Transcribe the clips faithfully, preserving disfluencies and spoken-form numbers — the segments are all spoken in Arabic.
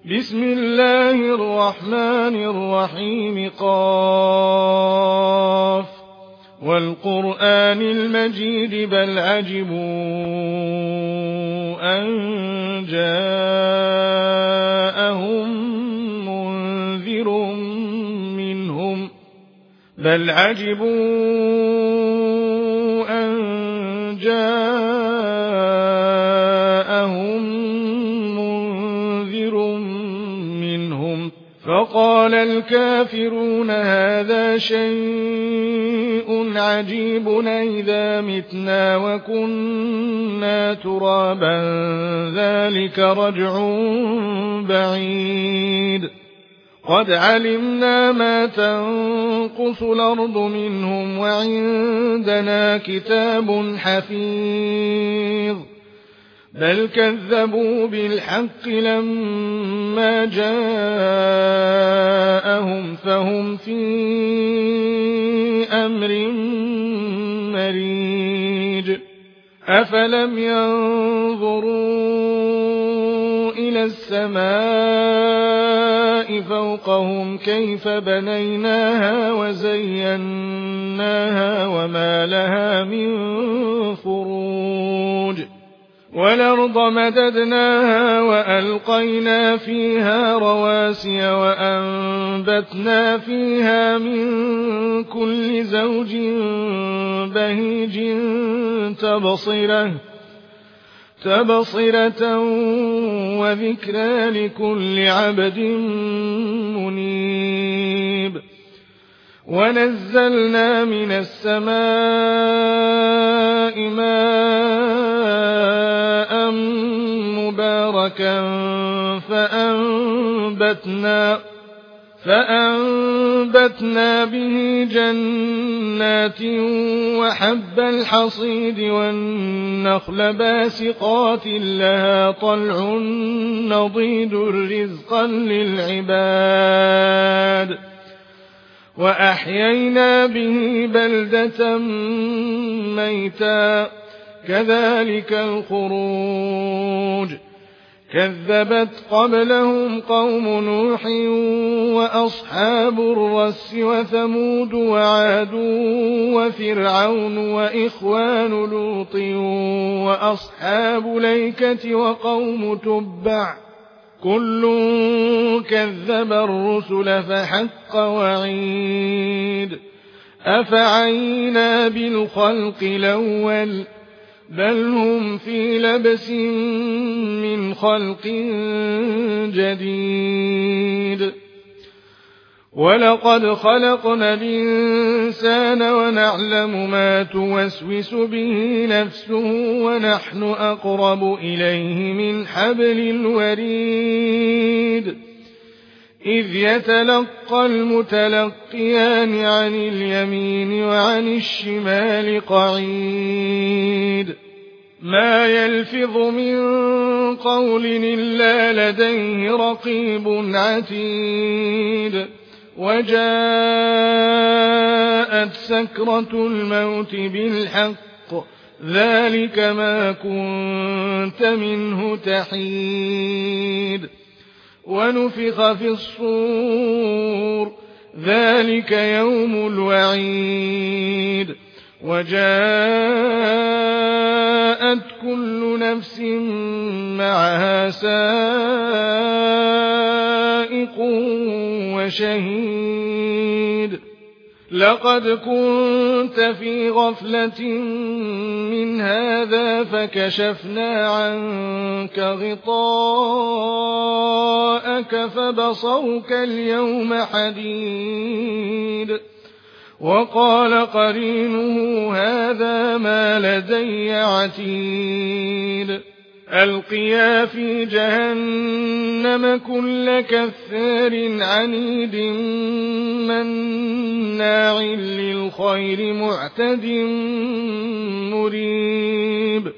بسم الله الرحمن الرحيم. قاف والقرآن المجيد بل عجبوا أن جاءهم منذر منهم بل عجبوا أن جاءهم منذر منهم فقال الكافرون هذا شيء عجيب أإذا متنا وكنا ترابا ذلك رجع بعيد قد علمنا ما تنقص الأرض منهم وعندنا كتاب حفيظ بل كذبوا بالحق لما جاءهم فهم في أمر مريج أفلم ينظروا إلى السماء فوقهم كيف بنيناها وزيناها وما لها من فروج والأرض مددناها وألقينا فيها رواسي وأنبتنا فيها من كل زوج بهيج تبصرة تبصرة وذكرى لكل عبد منيب ونزلنا من السماء ماء مباركا فأنبتنا فأنبتنا به جنات وحب الحصيد والنخل باسقات لها طلع نضيد رزقا للعباد وأحيينا به بلدة ميتا كذلك الخروج كذبت قبلهم قوم نوح وأصحاب الرس وثمود وعاد وفرعون وإخوان لوط وأصحاب ليكة وقوم تبع كل كذب الرسل فحق وعيد أفعينا بالخلق الأول بل هم في لبس من خلق جديد ولقد خلقنا الإنسان ونعلم ما توسوس به نفسه ونحن أقرب إليه من حبل الوريد إذ يتلقى المتلقيان عن اليمين وعن الشمال قعيد ما يلفظ من قول إلا لديه رقيب عتيد وجاءت سكرة الموت بالحق ذلك ما كنت منه تحيد ونفخ في الصور ذلك يوم الوعيد وجاءت كل نفس معها سائق وشهيد لقد كنت في غفلة من هذا فكشفنا عنك غطاءك فبصرك اليوم حديد وقال قرينه هذا ما لدي عتيد ألقيا في جهنم كل كفار عنيد مناع للخير معتد مريب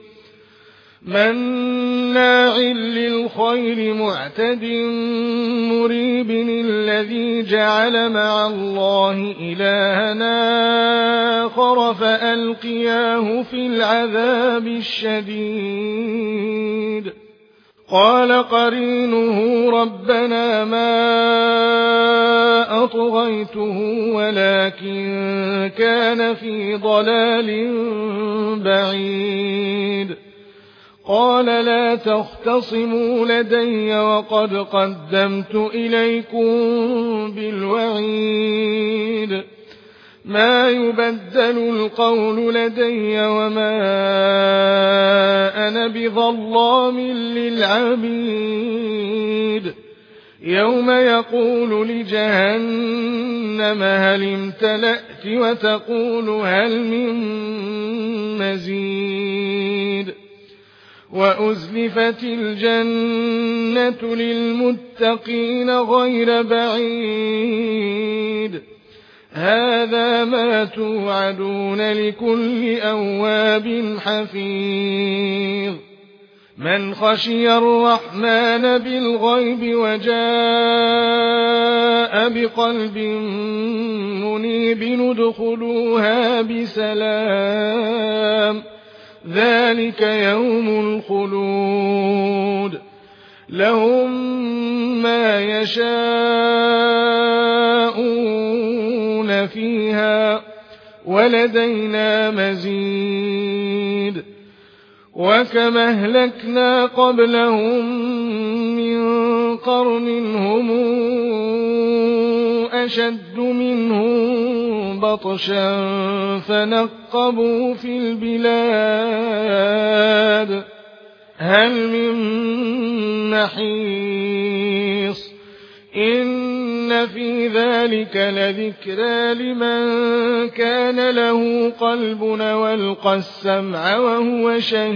مناع للخير معتد مريب الذي جعل مع الله إلهنا آخر فألقياه في العذاب الشديد قال قرينه ربنا ما أطغيته ولكن كان في ضلال بعيد قال لا تختصموا لدي وقد قدمت إليكم بالوعيد ما يبدل القول لدي وما أنا بظلام للعبيد يوم يقول لجهنم هل امتلأت وتقول هل من مزيد وأزلفت الجنة للمتقين غير بعيد هذا ما توعدون لكل أواب حفيظ من خشي الرحمن بالغيب وجاء بقلب منيب ادخلوها بسلام ذلك يوم الخلود لهم ما يشاءون فيها ولدينا مزيد وكما أهلكنا قبلهم من قرن هم أشد منهم بطشا فنقبوا في البلاد هل من محيص إن في ذلك لذكرى لمن كان له قلب والقى السمع وهو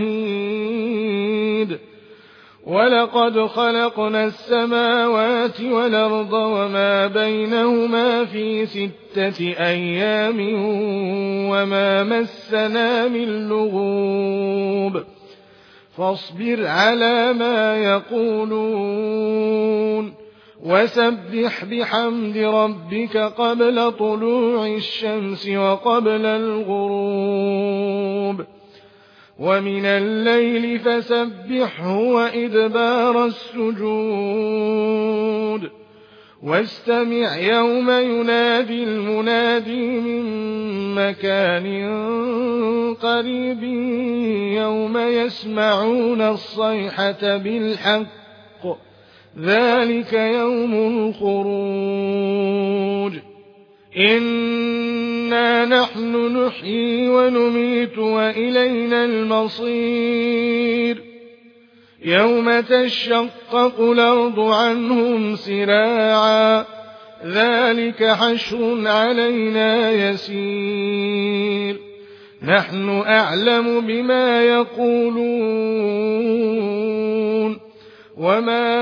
شهيد ولقد خلقنا السماوات والأرض وما بينهما في ستة أيام وما مسنا من لغوب فاصبر على ما يقولون وسبح بحمد ربك قبل طلوع الشمس وقبل الغروب ومن الليل فسبحه وإدبار السجود واستمع يوم ينادي المنادي من مكان قريب يوم يسمعون الصيحة بالحق ذلك يوم الخروج إنا نحن نحيي ونميت وإلينا المصير يوم تشقق الأرض عنهم سراعا ذلك حشر علينا يسير نحن أعلم بما يقولون وما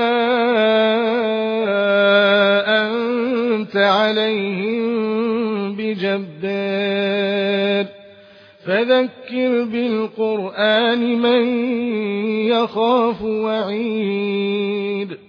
أنت عليهم بجبار فذكر بالقرآن من يخاف وعيد